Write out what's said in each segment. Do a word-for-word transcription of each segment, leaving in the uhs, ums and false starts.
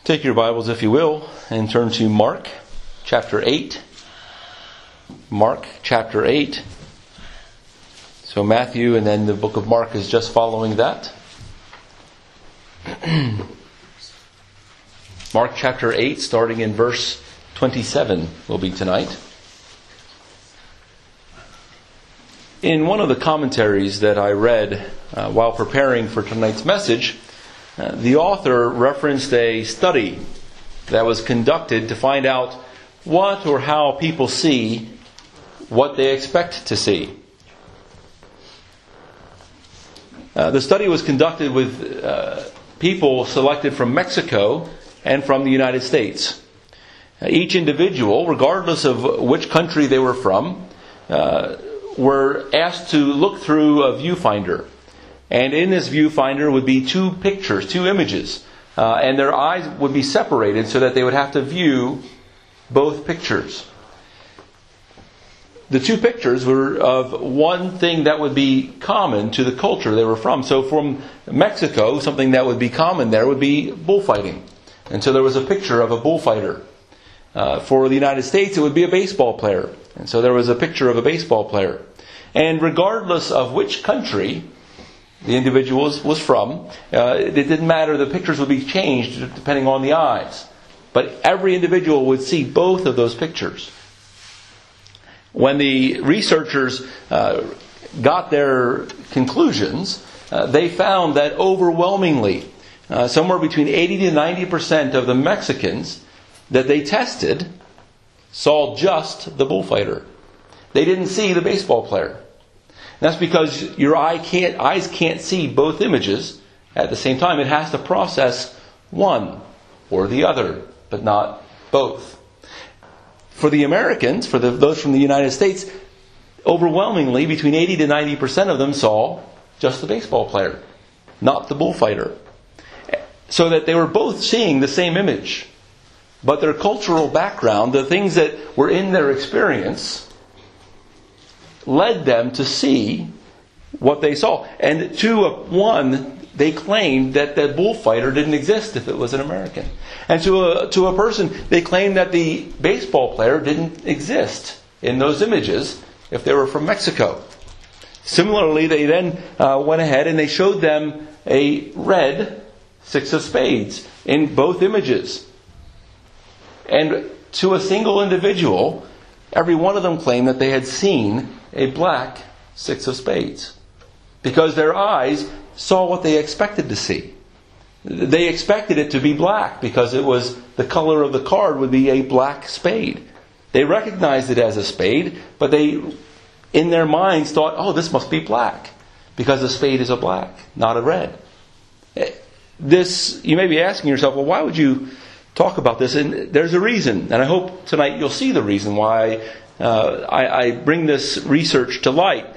Take your Bibles, if you will, and turn to Mark chapter eight. Mark chapter eight. So Matthew and then the book of Mark is just following that. Mark chapter eight, starting in verse twenty-seven, will be tonight. In one of the commentaries that I read uh, while preparing for tonight's message, uh, the author referenced a study that was conducted to find out what or how people see what they expect to see. Uh, the study was conducted with uh, people selected from Mexico and from the United States. Uh, each individual, regardless of which country they were from, uh, were asked to look through a viewfinder. And in this viewfinder would be two pictures, two images. Uh, and their eyes would be separated so that they would have to view both pictures. The two pictures were of one thing that would be common to the culture they were from. So from Mexico, something that would be common there would be bullfighting. And so there was a picture of a bullfighter. Uh, for the United States, it would be a baseball player. And so there was a picture of a baseball player. And regardless of which country the individual was, was from, uh, it didn't matter. The pictures would be changed depending on the eyes. But every individual would see both of those pictures. When the researchers uh, got their conclusions, uh, they found that overwhelmingly, uh, somewhere between eighty to ninety percent of the Mexicans that they tested saw just the bullfighter. They didn't see the baseball player. And that's because your eye can't, eyes can't see both images at the same time. It has to process one or the other, but not both. For the Americans, for the, those from the United States, overwhelmingly, between eighty to ninety percent of them saw just the baseball player, not the bullfighter. So that they were both seeing the same image. But their cultural background, the things that were in their experience, led them to see what they saw. And to a, one, they claimed that the bullfighter didn't exist if it was an American. And to a, to a person, they claimed that the baseball player didn't exist in those images if they were from Mexico. Similarly, they then uh, went ahead and they showed them a red six of spades in both images. And to a single individual, every one of them claimed that they had seen a black six of spades. Because their eyes saw what they expected to see. They expected it to be black because it was the color of the card would be a black spade. They recognized it as a spade, but they, in their minds, thought, oh, this must be black. Because the spade is a black, not a red. This, you may be asking yourself, well, why would you talk about this? And there's a reason. And I hope tonight you'll see the reason why uh, I, I bring this research to light.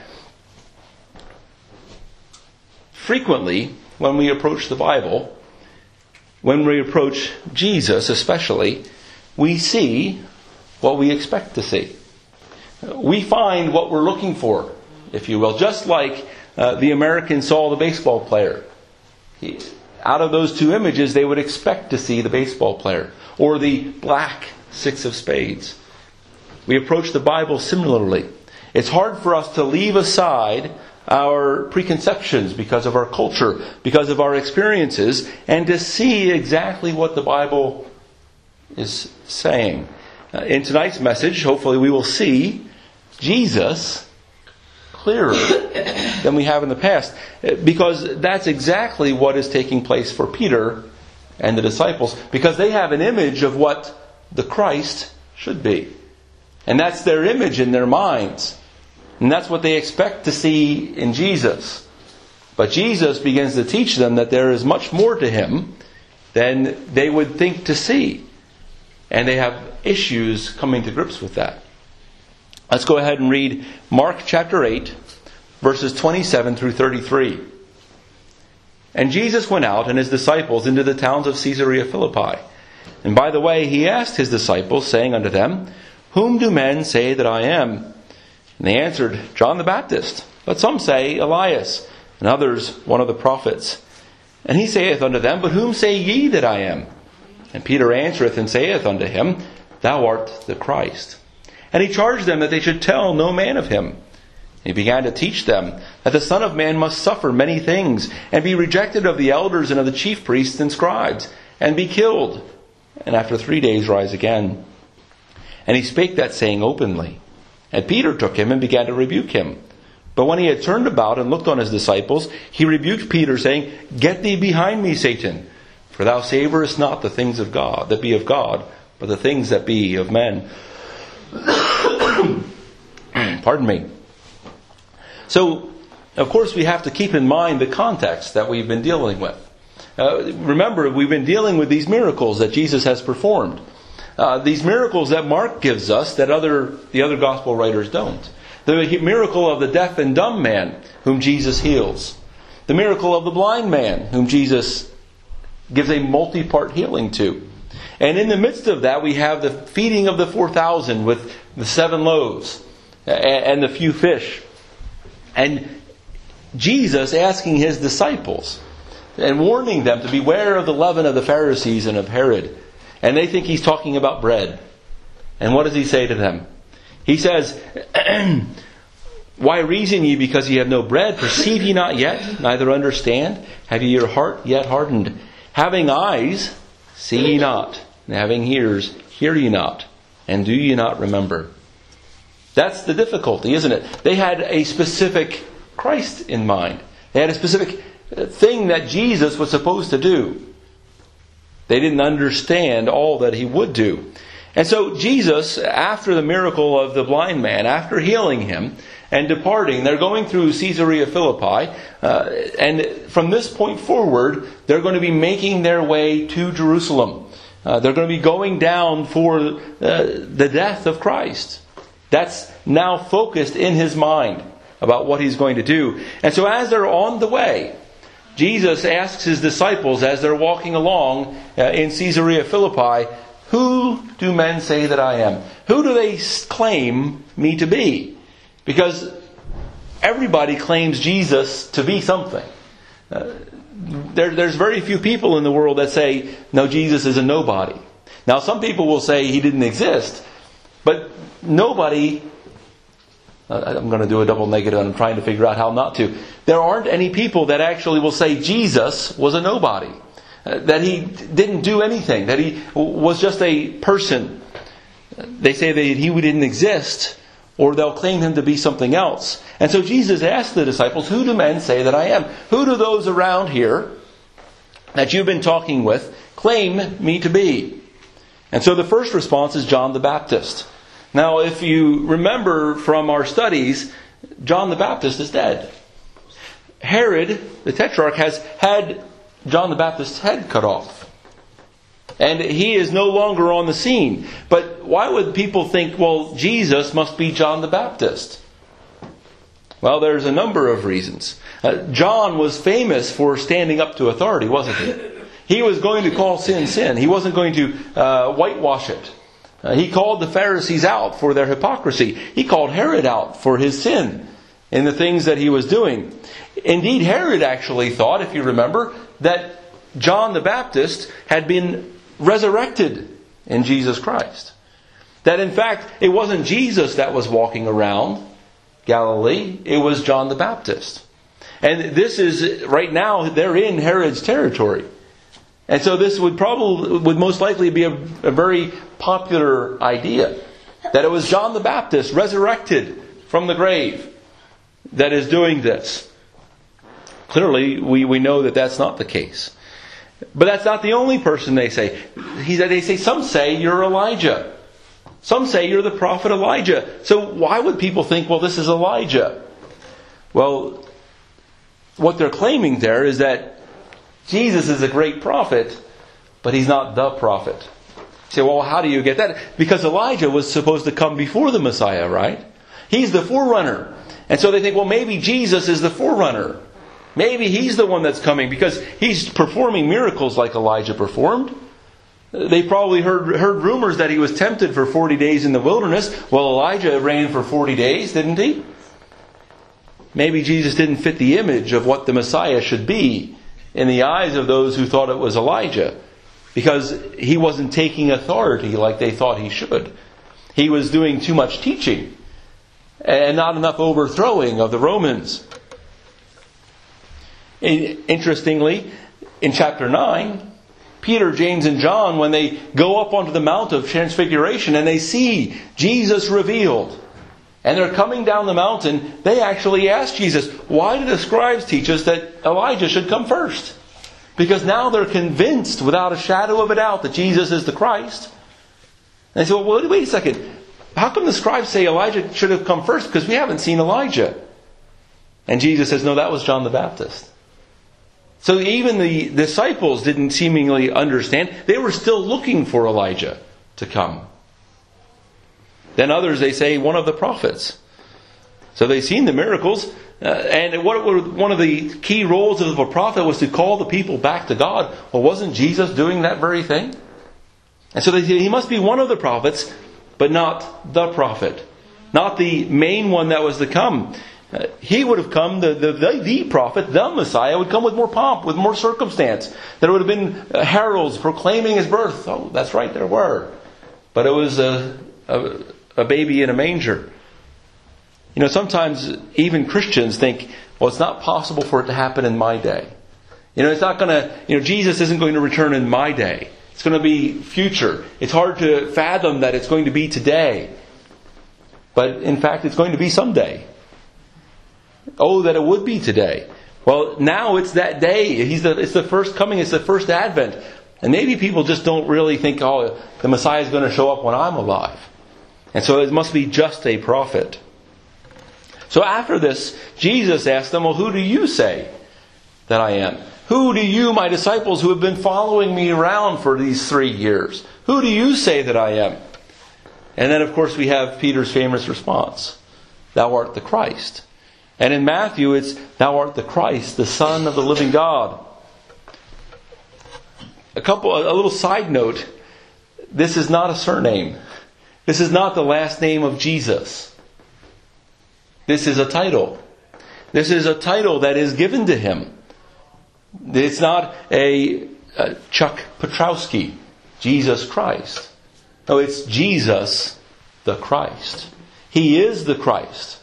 Frequently, when we approach the Bible, when we approach Jesus especially, we see what we expect to see. We find what we're looking for, if you will. Just like uh, the Americans saw the baseball player. He, out of those two images, they would expect to see the baseball player. Or the black six of spades. We approach the Bible similarly. It's hard for us to leave aside our preconceptions because of our culture, because of our experiences, and to see exactly what the Bible is saying. Uh, in tonight's message, hopefully we will see Jesus clearer than we have in the past. Because that's exactly what is taking place for Peter and the disciples. Because they have an image of what the Christ should be. And that's their image in their minds. And that's what they expect to see in Jesus. But Jesus begins to teach them that there is much more to Him than they would think to see. And they have issues coming to grips with that. Let's go ahead and read Mark chapter eight, verses twenty-seven through thirty-three. And Jesus went out and His disciples into the towns of Caesarea Philippi. And by the way, He asked His disciples, saying unto them, Whom do men say that I am? And they answered, John the Baptist. But some say, Elias, and others, one of the prophets. And He saith unto them, But whom say ye that I am? And Peter answereth and saith unto him, Thou art the Christ. And he charged them that they should tell no man of him. He began to teach them that the Son of Man must suffer many things, and be rejected of the elders and of the chief priests and scribes, and be killed, and after three days rise again. And he spake that saying openly. And Peter took him and began to rebuke him. But when he had turned about and looked on his disciples, he rebuked Peter, saying, Get thee behind me, Satan, for thou savorest not the things of God, that be of God, but the things that be of men. Pardon me. So, of course, we have to keep in mind the context that we've been dealing with. Uh, remember, we've been dealing with these miracles that Jesus has performed. Uh, these miracles that Mark gives us that other the other gospel writers don't. The miracle of the deaf and dumb man whom Jesus heals. The miracle of the blind man whom Jesus gives a multi-part healing to. And in the midst of that, we have the feeding of the four thousand with the seven loaves and the few fish. And Jesus asking his disciples and warning them to beware of the leaven of the Pharisees and of Herod. And they think he's talking about bread. And what does he say to them? He says, Why reason ye because ye have no bread? Perceive ye not yet, neither understand? Have ye your heart yet hardened? Having eyes, see ye not. And having ears, hear ye not. And do ye not remember? That's the difficulty, isn't it? They had a specific Christ in mind. They had a specific thing that Jesus was supposed to do. They didn't understand all that he would do. And so Jesus, after the miracle of the blind man, after healing him and departing, they're going through Caesarea Philippi. Uh, and from this point forward, they're going to be making their way to Jerusalem. Uh, they're going to be going down for uh, the death of Christ. That's now focused in his mind about what he's going to do. And so as they're on the way, Jesus asks his disciples as they're walking along uh, in Caesarea Philippi, Who do men say that I am? Who do they claim me to be? Because everybody claims Jesus to be something. Uh, there, there's very few people in the world that say, no, Jesus is a nobody. Now, some people will say he didn't exist, but nobody... I'm going to do a double negative and I'm trying to figure out how not to. There aren't any people that actually will say Jesus was a nobody. Uh, that he didn't do anything. That he was just a person. They say that he didn't exist, or they'll claim him to be something else. And so Jesus asked the disciples, Who do men say that I am? Who do those around here that you've been talking with claim me to be? And so the first response is John the Baptist. Now, if you remember from our studies, John the Baptist is dead. Herod, the Tetrarch, has had John the Baptist's head cut off. And he is no longer on the scene. But why would people think, well, Jesus must be John the Baptist? Well, there's a number of reasons. Uh, John was famous for standing up to authority, wasn't he? He was going to call sin, sin. He wasn't going to uh, whitewash it. Uh, he called the Pharisees out for their hypocrisy. He called Herod out for his sin in the things that he was doing. Indeed, Herod actually thought, if you remember, that John the Baptist had been resurrected in Jesus Christ. That in fact, it wasn't Jesus that was walking around Galilee, it was John the Baptist. And this is, right now, they're in Herod's territory. And so this would probably, would most likely be a, a very popular idea. That it was John the Baptist, resurrected from the grave, that is doing this. Clearly, we, we know that that's not the case. But that's not the only person they say. He said, they say, some say you're Elijah. Some say you're the prophet Elijah. So why would people think, well, this is Elijah? Well, what they're claiming there is that Jesus is a great prophet, but he's not the prophet. You say, well, how do you get that? Because Elijah was supposed to come before the Messiah, right? He's the forerunner. And so they think, well, maybe Jesus is the forerunner. Maybe he's the one that's coming because he's performing miracles like Elijah performed. They probably heard heard rumors that he was tempted for forty days in the wilderness. Well, Elijah reigned for forty days, didn't he? Maybe Jesus didn't fit the image of what the Messiah should be in the eyes of those who thought it was Elijah. because he wasn't taking authority like they thought he should. He was doing too much teaching and not enough overthrowing of the Romans. Interestingly, in chapter nine, Peter, James, and John, when they go up onto the Mount of Transfiguration and they see Jesus revealed, and they're coming down the mountain, they actually ask Jesus, why did the scribes teach us that Elijah should come first? Because now they're convinced without a shadow of a doubt that Jesus is the Christ. And they say, well, wait a second. How come the scribes say Elijah should have come first? Because we haven't seen Elijah. And Jesus says, no, that was John the Baptist. So even the disciples didn't seemingly understand. They were still looking for Elijah to come. Then others, they say, one of the prophets. So they've seen the miracles. Uh, and what were one of the key roles of a prophet was to call the people back to God. Well, wasn't Jesus doing that very thing? And so they say he must be one of the prophets, but not the prophet. Not the main one that was to come. Uh, he would have come, the, the, the, the prophet, the Messiah, would come with more pomp, with more circumstance. There would have been uh, heralds proclaiming his birth. Oh, that's right, there were. But it was a, a, a baby in a manger. You know, sometimes even Christians think, well, it's not possible for it to happen in my day. You know, it's not going to, you know, Jesus isn't going to return in my day. It's going to be future. It's hard to fathom that it's going to be today. But in fact, it's going to be someday. Oh, that it would be today. Well, now it's that day. He's the, it's the first coming. It's the first advent. And maybe people just don't really think, oh, the Messiah is going to show up when I'm alive. And so it must be just a prophet. So after this, Jesus asked them, well, who do you say that I am? Who do you, my disciples, who have been following me around for these three years, who do you say that I am? And then, of course, we have Peter's famous response. Thou art the Christ. And in Matthew, it's, thou art the Christ, the Son of the living God. A couple, a little side note. This is not a surname. This is not the last name of Jesus. This is a title. This is a title that is given to him. It's not a, a Chuck Petrowski, Jesus Christ. No, it's Jesus the Christ. He is the Christ.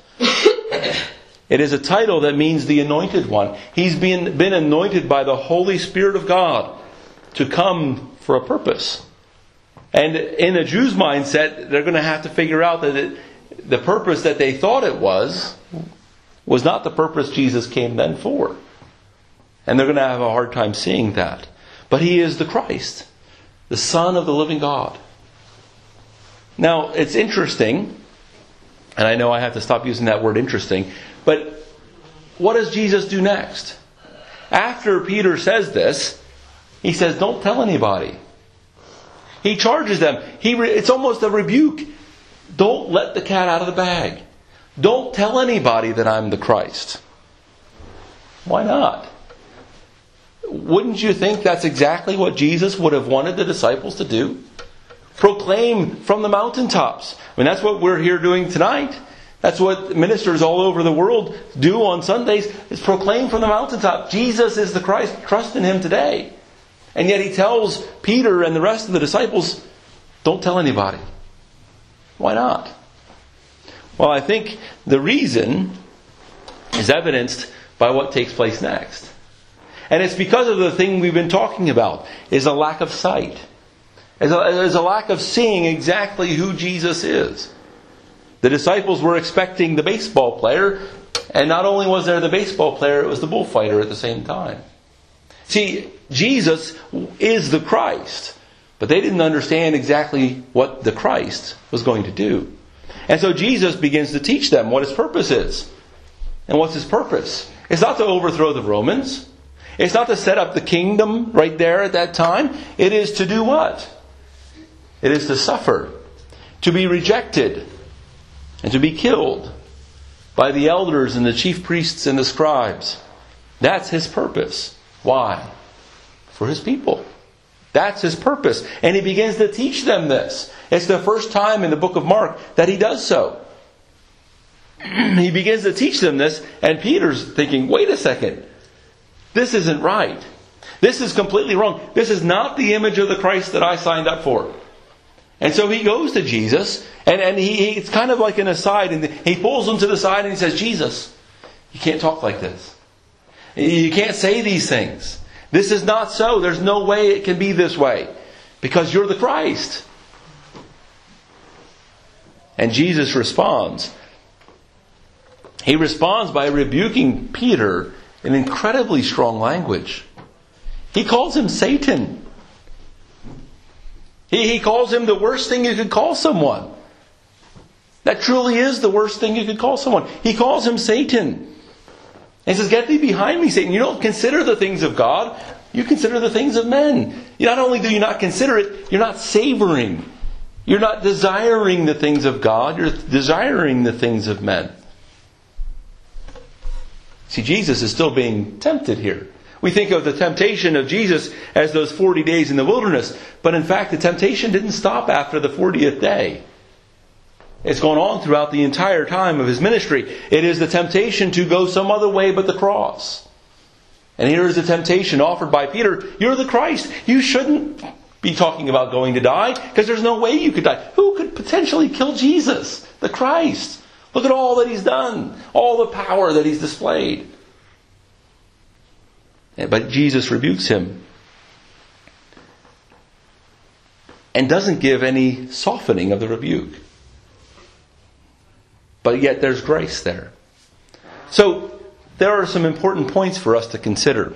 It is a title that means the anointed one. He's been, been anointed by the Holy Spirit of God to come for a purpose. And in a Jew's mindset, they're going to have to figure out that it, the purpose that they thought it was, was not the purpose Jesus came then for. And they're going to have a hard time seeing that. But he is the Christ, the Son of the living God. Now, it's interesting, and I know I have to stop using that word interesting, but what does Jesus do next? After Peter says this, he says, don't tell anybody. He charges them. He re- it's almost a rebuke. Don't let the cat out of the bag. Don't tell anybody that I'm the Christ. Why not? Wouldn't you think that's exactly what Jesus would have wanted the disciples to do? Proclaim from the mountaintops. I mean, that's what we're here doing tonight. That's what ministers all over the world do on Sundays, is proclaim from the mountaintop. Jesus is the Christ. Trust in him today. And yet he tells Peter and the rest of the disciples, don't tell anybody. Why not? Well, I think the reason is evidenced by what takes place next. And it's because of the thing we've been talking about, is a lack of sight. There's a lack of seeing exactly who Jesus is. The disciples were expecting the baseball player, and not only was there the baseball player, it was the bullfighter at the same time. See, Jesus is the Christ, but they didn't understand exactly what the Christ was going to do. And so Jesus begins to teach them what his purpose is. And what's his purpose? It's not to overthrow the Romans. It's not to set up the kingdom right there at that time. It is to do what? It is to suffer, to be rejected, and to be killed by the elders and the chief priests and the scribes. That's his purpose. Why? For his people. That's his purpose. And he begins to teach them this. It's the first time in the book of Mark that he does so. He begins to teach them this, and Peter's thinking, wait a second. This isn't right. This is completely wrong. This is not the image of the Christ that I signed up for. And so he goes to Jesus, and, and he, he it's kind of like an aside, and he pulls him to the side and he says, Jesus, you can't talk like this. You can't say these things. This is not so. There's no way it can be this way. Because you're the Christ. And Jesus responds. He responds by rebuking Peter in incredibly strong language. He calls him Satan. He, he calls him the worst thing you could call someone. That truly is the worst thing you could call someone. He calls him Satan. And he says, get thee behind me, Satan. You don't consider the things of God. You consider the things of men. Not only do you not consider it, you're not savoring. You're not desiring the things of God. You're desiring the things of men. See, Jesus is still being tempted here. We think of the temptation of Jesus as those forty days in the wilderness. But in fact, the temptation didn't stop after the fortieth day. It's gone on throughout the entire time of his ministry. It is the temptation to go some other way but the cross. And here is the temptation offered by Peter. You're the Christ. You shouldn't be talking about going to die, because there's no way you could die. Who could potentially kill Jesus, the Christ? Look at all that he's done. All the power that he's displayed. But Jesus rebukes him. And doesn't give any softening of the rebuke. But yet there's grace there. So there are some important points for us to consider.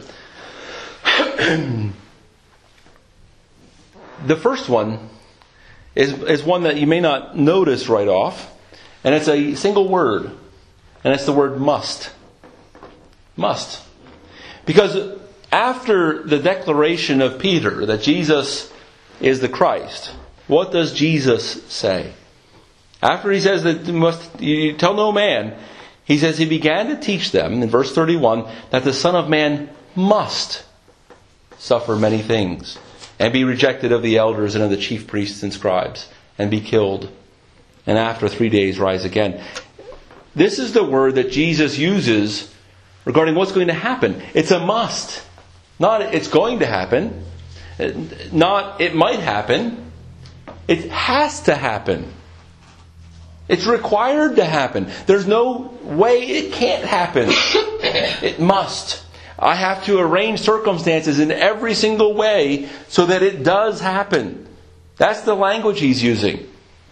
The first one is, is one that you may not notice right off. And it's a single word. And it's the word must. Must. Because after the declaration of Peter that Jesus is the Christ, what does Jesus say? After he says that you must you tell no man, he says he began to teach them, in verse thirty-one, that the Son of Man must suffer many things, and be rejected of the elders and of the chief priests and scribes, and be killed, and after three days rise again. This is the word that Jesus uses regarding what's going to happen. It's a must. Not it's going to happen. Not it might happen. It has to happen. It's required to happen. There's no way it can't happen. It must. I have to arrange circumstances in every single way so that it does happen. That's the language he's using.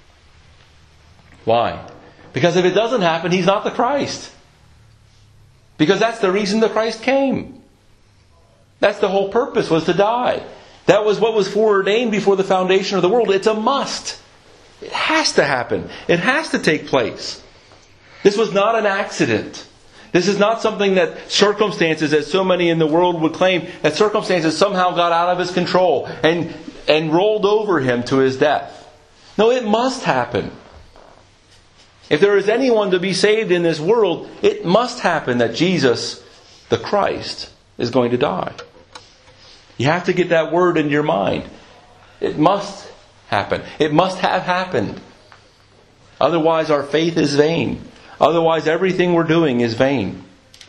Why? Because if it doesn't happen, he's not the Christ. Because that's the reason the Christ came. That's the whole purpose, was to die. That was what was foreordained before the foundation of the world. It's a must. It has to happen. It has to take place. This was not an accident. This is not something that circumstances, as so many in the world would claim, that circumstances somehow got out of his control and, and rolled over him to his death. No, it must happen. If there is anyone to be saved in this world, it must happen that Jesus, the Christ, is going to die. You have to get that word in your mind. It must happen. It must have happened. Otherwise our faith is vain. Otherwise everything we're doing is vain.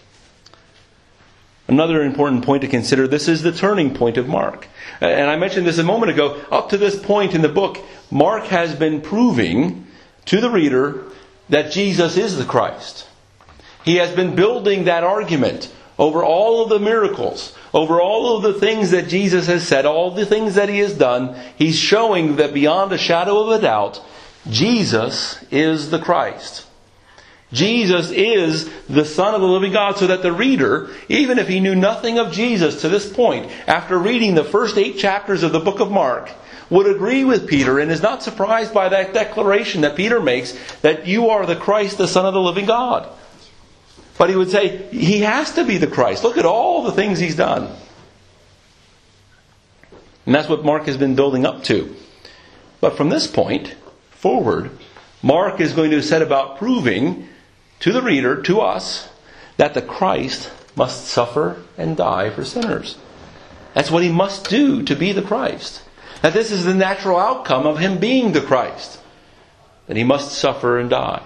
Another important point to consider, this is the turning point of Mark. And I mentioned this a moment ago. Up to this point in the book, Mark has been proving to the reader that Jesus is the Christ. He has been building that argument over all of the miracles, over all of the things that Jesus has said, all the things that He has done. He's showing that beyond a shadow of a doubt, Jesus is the Christ. Jesus is the Son of the living God, so that the reader, even if he knew nothing of Jesus to this point, after reading the first eight chapters of the book of Mark, would agree with Peter and is not surprised by that declaration that Peter makes, that you are the Christ, the Son of the living God. But he would say, He has to be the Christ. Look at all the things He's done. And that's what Mark has been building up to. But from this point forward, Mark is going to set about proving to the reader, to us, that the Christ must suffer and die for sinners. That's what He must do to be the Christ. That this is the natural outcome of Him being the Christ. That He must suffer and die.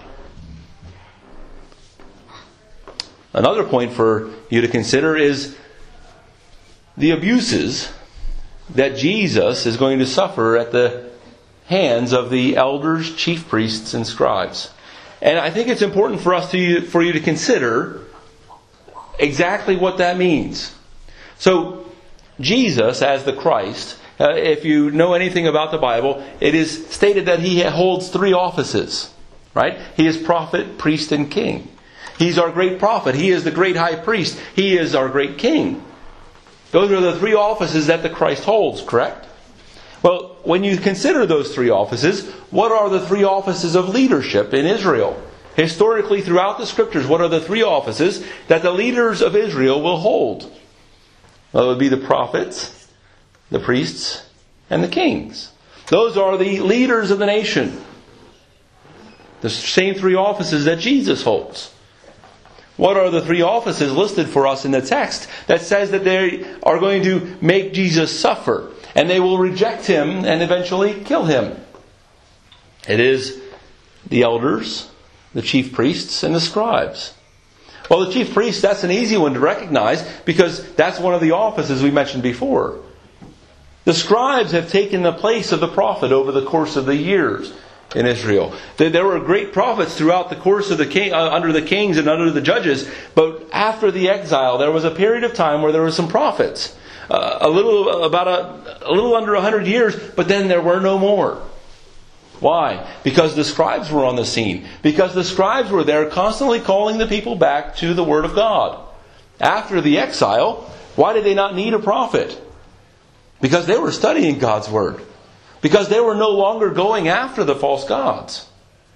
Another point for you to consider is the abuses that Jesus is going to suffer at the hands of the elders, chief priests, and scribes. And I think it's important for us to for you to consider exactly what that means. So, Jesus as the Christ, uh, if you know anything about the Bible, it is stated that He holds three offices. Right? He is prophet, priest, and king. He's our great prophet. He is the great high priest. He is our great king. Those are the three offices that the Christ holds, correct? Well, when you consider those three offices, what are the three offices of leadership in Israel? Historically, throughout the Scriptures, what are the three offices that the leaders of Israel will hold? Well, it would be the prophets, the priests, and the kings. Those are the leaders of the nation. The same three offices that Jesus holds. What are the three offices listed for us in the text that says that they are going to make Jesus suffer and they will reject Him and eventually kill Him? It is the elders, the chief priests, and the scribes. Well, the chief priests, that's an easy one to recognize because that's one of the offices we mentioned before. The scribes have taken the place of the prophet over the course of the years in Israel. There were great prophets throughout the course of the king, uh, under the kings and under the judges, but after the exile, there was a period of time where there were some prophets, uh, a little about a, a little under a hundred years, but then there were no more. Why? Because the scribes were on the scene. Because the scribes were there, constantly calling the people back to the Word of God. After the exile, why did they not need a prophet? Because they were studying God's Word. Because they were no longer going after the false gods.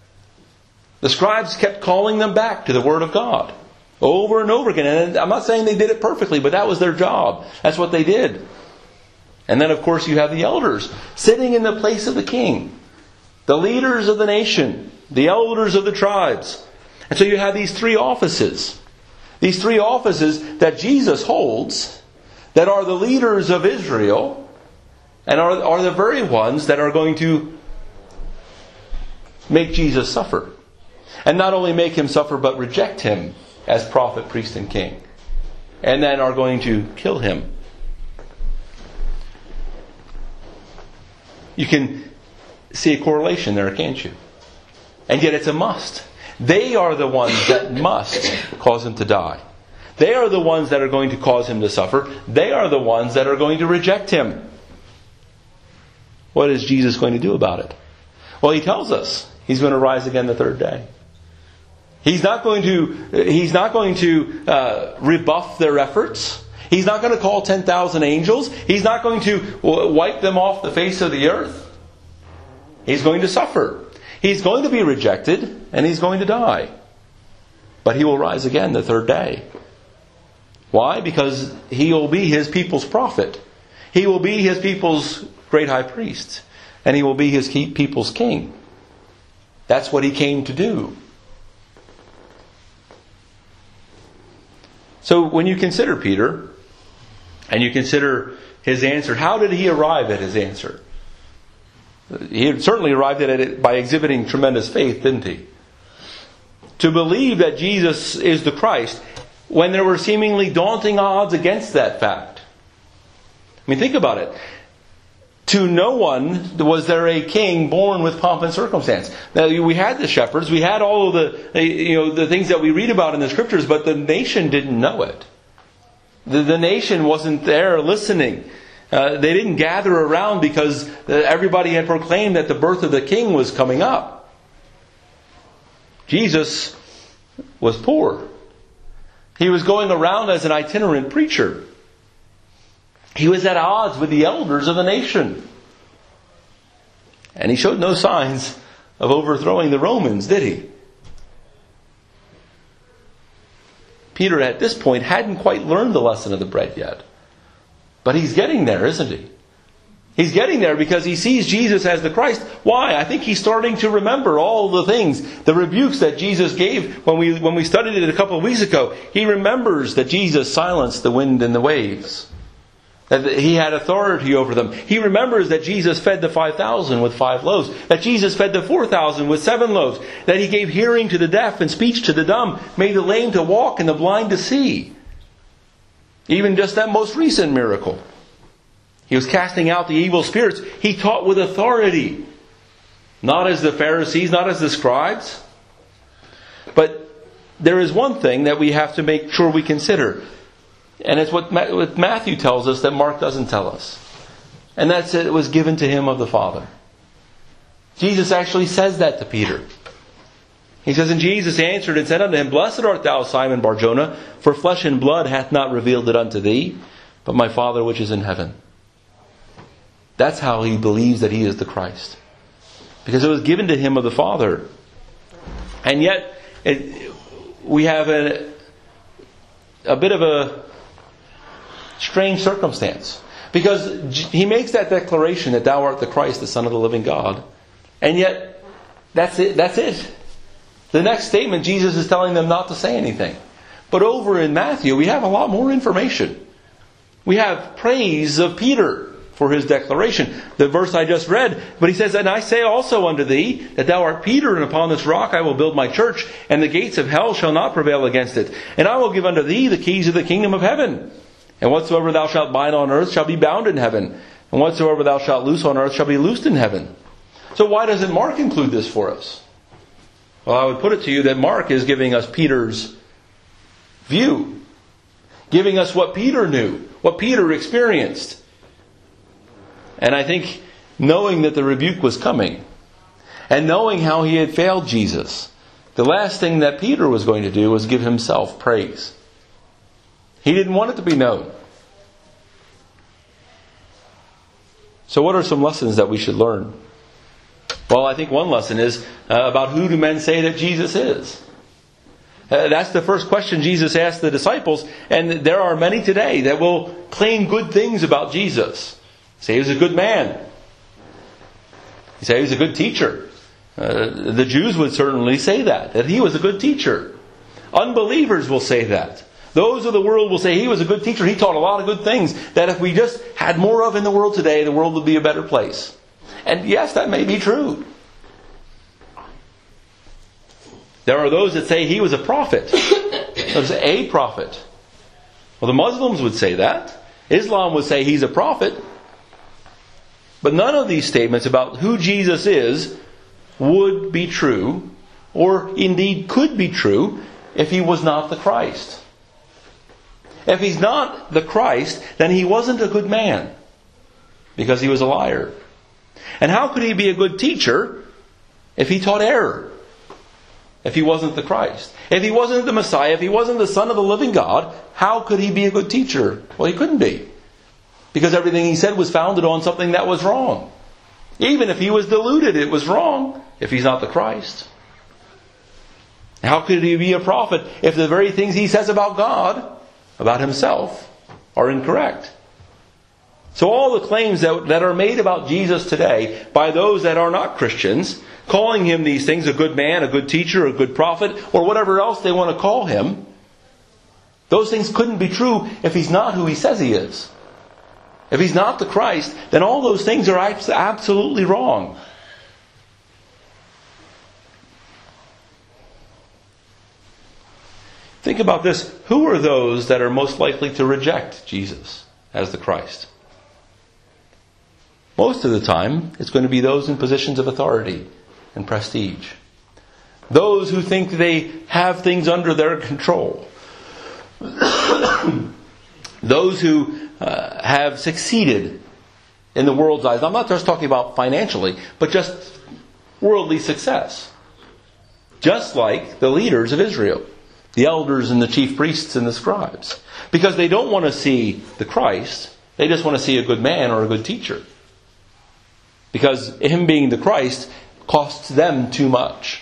The scribes kept calling them back to the Word of God. Over and over again. And I'm not saying they did it perfectly, but that was their job. That's what they did. And then of course you have the elders sitting in the place of the king. The leaders of the nation. The elders of the tribes. And so you have these three offices. These three offices that Jesus holds, that are the leaders of Israel, and are, are the very ones that are going to make Jesus suffer. And not only make Him suffer, but reject Him as prophet, priest, and king. And then are going to kill Him. You can see a correlation there, can't you? And yet it's a must. They are the ones that must cause Him to die. They are the ones that are going to cause Him to suffer. They are the ones that are going to reject Him. What is Jesus going to do about it? Well, He tells us He's going to rise again the third day. He's not going to, he's not going to uh, rebuff their efforts. He's not going to call ten thousand angels. He's not going to wipe them off the face of the earth. He's going to suffer. He's going to be rejected and He's going to die. But He will rise again the third day. Why? Because He will be His people's prophet. He will be His people's great high priest. And He will be His people's king. That's what He came to do. So when you consider Peter, and you consider his answer, how did he arrive at his answer? He certainly arrived at it by exhibiting tremendous faith, didn't he? To believe that Jesus is the Christ, when there were seemingly daunting odds against that fact. I mean, think about it. To no one was there a king born with pomp and circumstance. Now, we had the shepherds, we had all of the, you know, the things that we read about in the Scriptures, but the nation didn't know it. The, the nation wasn't there listening. Uh, they didn't gather around because everybody had proclaimed that the birth of the king was coming up. Jesus was poor. He was going around as an itinerant preacher. He was at odds with the elders of the nation. And He showed no signs of overthrowing the Romans, did He? Peter at this point hadn't quite learned the lesson of the bread yet. But he's getting there, isn't he? He's getting there because he sees Jesus as the Christ. Why? I think he's starting to remember all the things, the rebukes that Jesus gave when we when we studied it a couple of weeks ago. He remembers that Jesus silenced the wind and the waves. That He had authority over them. He remembers that Jesus fed the five thousand with five loaves. That Jesus fed the four thousand with seven loaves. That He gave hearing to the deaf and speech to the dumb. Made the lame to walk and the blind to see. Even just that most recent miracle. He was casting out the evil spirits. He taught with authority. Not as the Pharisees, not as the scribes. But there is one thing that we have to make sure we consider. And it's what Matthew tells us that Mark doesn't tell us. And that's that it was given to him of the Father. Jesus actually says that to Peter. He says, and Jesus answered and said unto him, Blessed art thou, Simon Bar-Jonah, for flesh and blood hath not revealed it unto thee, but my Father which is in heaven. That's how he believes that he is the Christ. Because it was given to him of the Father. And yet, it, we have a, a bit of a strange circumstance. Because he makes that declaration that thou art the Christ, the Son of the living God. And yet, that's it. That's it. The next statement, Jesus is telling them not to say anything. But over in Matthew, we have a lot more information. We have praise of Peter for his declaration. The verse I just read, but he says, And I say also unto thee, that thou art Peter, and upon this rock I will build my church, and the gates of hell shall not prevail against it. And I will give unto thee the keys of the kingdom of heaven. And whatsoever thou shalt bind on earth shall be bound in heaven. And whatsoever thou shalt loose on earth shall be loosed in heaven. So why doesn't Mark include this for us? Well, I would put it to you that Mark is giving us Peter's view. Giving us what Peter knew. What Peter experienced. And I think knowing that the rebuke was coming. And knowing how he had failed Jesus. The last thing that Peter was going to do was give himself praise. He didn't want it to be known. So what are some lessons that we should learn? Well, I think one lesson is uh, about who do men say that Jesus is? Uh, that's the first question Jesus asked the disciples. And there are many today that will claim good things about Jesus. Say he was a good man. Say he was a good teacher. Uh, the Jews would certainly say that, that he was a good teacher. Unbelievers will say that. Those of the world will say he was a good teacher. He taught a lot of good things that if we just had more of in the world today, the world would be a better place. And yes, that may be true. There are those that say he was a prophet. He was a prophet. Well, the Muslims would say that. Islam would say he's a prophet. But none of these statements about who Jesus is would be true, or indeed could be true, if he was not the Christ. If he's not the Christ, then he wasn't a good man, because he was a liar. And how could he be a good teacher if he taught error? If he wasn't the Christ? If he wasn't the Messiah, if he wasn't the Son of the living God, how could he be a good teacher? Well, he couldn't be. Because everything he said was founded on something that was wrong. Even if he was deluded, it was wrong if he's not the Christ. How could he be a prophet if the very things he says about God, about himself, are incorrect? So all the claims that, that are made about Jesus today by those that are not Christians, calling him these things, a good man, a good teacher, a good prophet, or whatever else they want to call him, those things couldn't be true if he's not who he says he is. If he's not the Christ, then all those things are absolutely wrong. Think about this. Who are those that are most likely to reject Jesus as the Christ? Most of the time, it's going to be those in positions of authority and prestige. Those who think they have things under their control. Those who uh, have succeeded in the world's eyes. I'm not just talking about financially, but just worldly success. Just like the leaders of Israel. The elders and the chief priests and the scribes. Because they don't want to see the Christ. They just want to see a good man or a good teacher. Because him being the Christ costs them too much.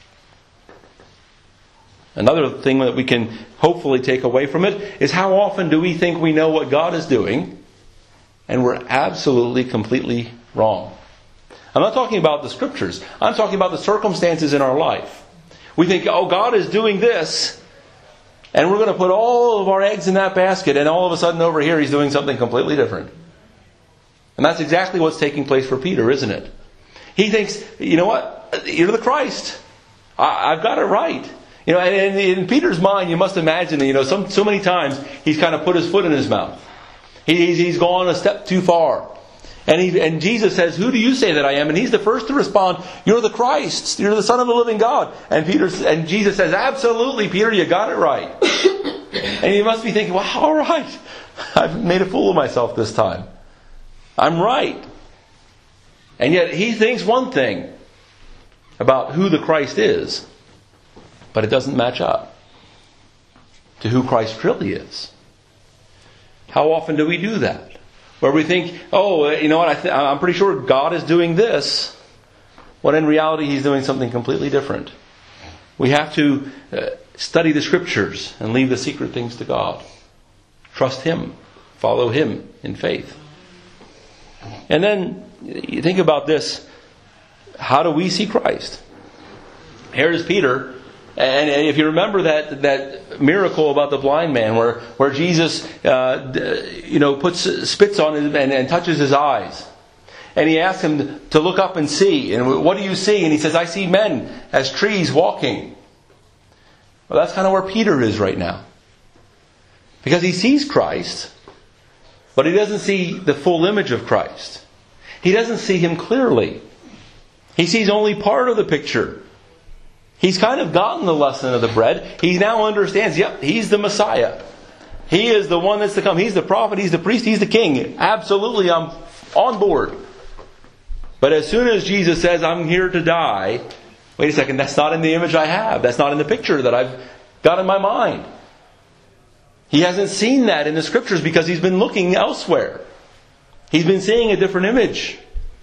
Another thing that we can hopefully take away from it is how often do we think we know what God is doing and we're absolutely, completely wrong. I'm not talking about the scriptures. I'm talking about the circumstances in our life. We think, oh, God is doing this, and we're going to put all of our eggs in that basket, and all of a sudden over here He's doing something completely different. And that's exactly what's taking place for Peter, isn't it? He thinks, you know what? You're the Christ. I, I've got it right. You know, and in Peter's mind, you must imagine, you know, some, so many times he's kind of put his foot in his mouth. He's, he's gone a step too far. And, he, and Jesus says, who do you say that I am? And he's the first to respond, you're the Christ. You're the Son of the living God. And Peter and Jesus says, absolutely, Peter, you got it right. And you must be thinking, well, all right. I've made a fool of myself this time. I'm right. And yet he thinks one thing about who the Christ is, but it doesn't match up to who Christ really is. How often do we do that? Where we think, oh, you know what, I th- I'm pretty sure God is doing this, when in reality He's doing something completely different. We have to uh, study the Scriptures and leave the secret things to God. Trust Him. Follow Him in faith. And then, you think about this. How do we see Christ? Here is Peter. And if you remember that that miracle about the blind man, where where Jesus, uh, you know, puts spits on his and, and touches his eyes, and he asks him to look up and see. And what do you see? And he says, "I see men as trees walking." Well, that's kind of where Peter is right now, because he sees Christ, but he doesn't see the full image of Christ. He doesn't see Him clearly. He sees only part of the picture. He's kind of gotten the lesson of the bread. He now understands, yep, He's the Messiah. He is the one that's to come. He's the prophet, He's the priest, He's the king. Absolutely, I'm on board. But as soon as Jesus says, I'm here to die, wait a second, that's not in the image I have. That's not in the picture that I've got in my mind. He hasn't seen that in the Scriptures because he's been looking elsewhere. He's been seeing a different image.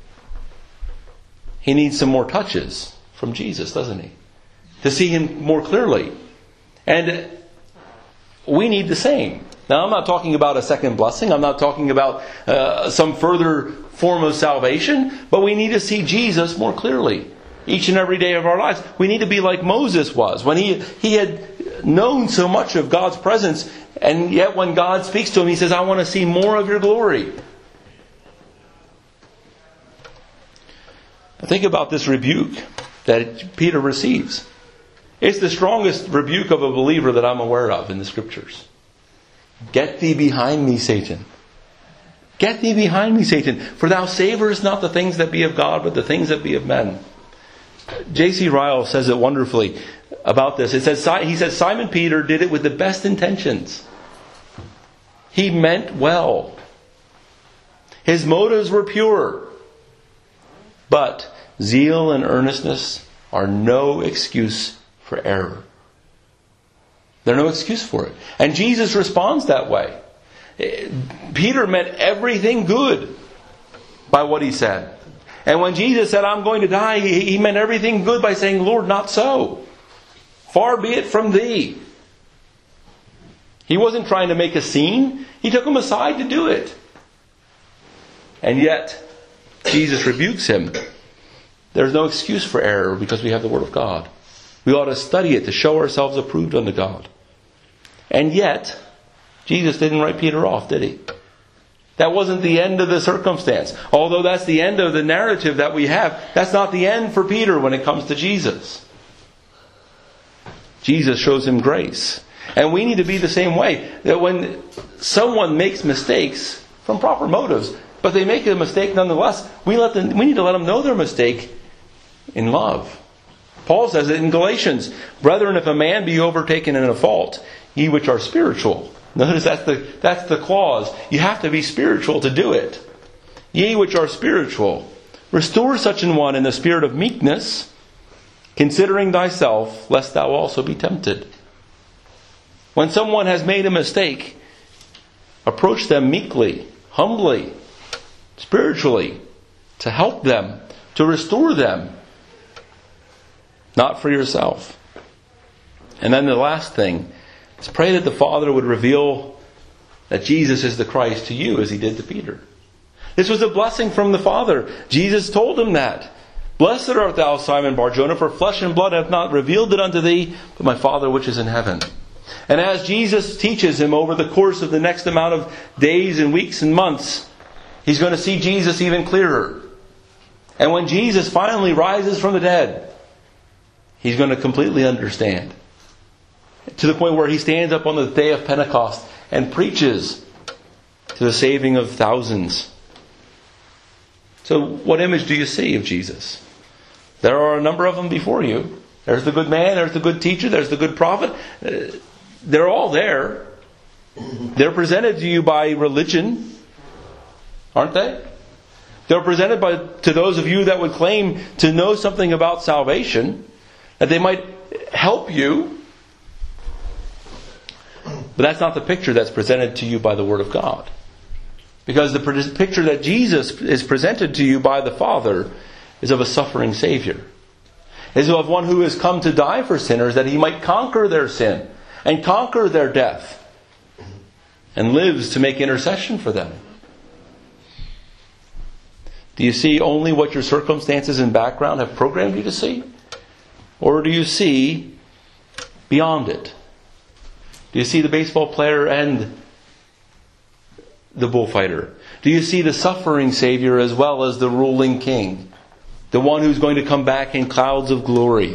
He needs some more touches from Jesus, doesn't he? To see Him more clearly. And we need the same. Now, I'm not talking about a second blessing. I'm not talking about uh, some further form of salvation. But we need to see Jesus more clearly. Each and every day of our lives. We need to be like Moses was. When he, he had known so much of God's presence. And yet when God speaks to him, he says, I want to see more of your glory. Think about this rebuke that Peter receives. It's the strongest rebuke of a believer that I'm aware of in the Scriptures. Get thee behind me, Satan. Get thee behind me, Satan. For thou savorest not the things that be of God, but the things that be of men. J C Ryle says it wonderfully about this. It says, he says, Simon Peter did it with the best intentions. He meant well. His motives were pure. But zeal and earnestness are no excuse for error. They're no excuse for it. And Jesus responds that way. Peter meant everything good by what he said. And when Jesus said, I'm going to die, he meant everything good by saying, Lord, not so. Far be it from thee. He wasn't trying to make a scene. He took him aside to do it. And yet, Jesus rebukes him. There's no excuse for error because we have the Word of God. We ought to study it to show ourselves approved unto God. And yet, Jesus didn't write Peter off, did He? That wasn't the end of the circumstance. Although that's the end of the narrative that we have, that's not the end for Peter when it comes to Jesus. Jesus shows him grace. And we need to be the same way. That when someone makes mistakes from proper motives, but they make a mistake nonetheless, we let them, we need to let them know their mistake in love. Paul says it in Galatians, Brethren, if a man be overtaken in a fault, ye which are spiritual. Notice that's the, that's the clause. You have to be spiritual to do it. Ye which are spiritual, restore such an one in the spirit of meekness, considering thyself, lest thou also be tempted. When someone has made a mistake, approach them meekly, humbly, spiritually, to help them, to restore them. Not for yourself. And then the last thing is pray that the Father would reveal that Jesus is the Christ to you as He did to Peter. This was a blessing from the Father. Jesus told him that. Blessed art thou, Simon Bar-Jonah, for flesh and blood hath not revealed it unto thee, but my Father which is in heaven. And as Jesus teaches him over the course of the next amount of days and weeks and months, he's going to see Jesus even clearer. And when Jesus finally rises from the dead, he's going to completely understand to the point where he stands up on the day of Pentecost and preaches to the saving of thousands. So what image do you see of Jesus? There are a number of them before you. There's the good man, there's the good teacher, there's the good prophet. Uh, they're all there. They're presented to you by religion, aren't they? They're presented by to those of you that would claim to know something about salvation, that they might help you. But that's not the picture that's presented to you by the Word of God. Because the picture that Jesus is presented to you by the Father is of a suffering Savior. Is of one who has come to die for sinners that he might conquer their sin and conquer their death and lives to make intercession for them. Do you see only what your circumstances and background have programmed you to see? Or do you see beyond it? Do you see the baseball player and the bullfighter? Do you see the suffering Savior as well as the ruling King? The one who's going to come back in clouds of glory.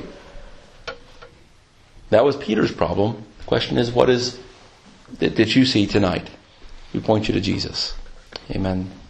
That was Peter's problem. The question is, what is that you see tonight? We point you to Jesus. Amen.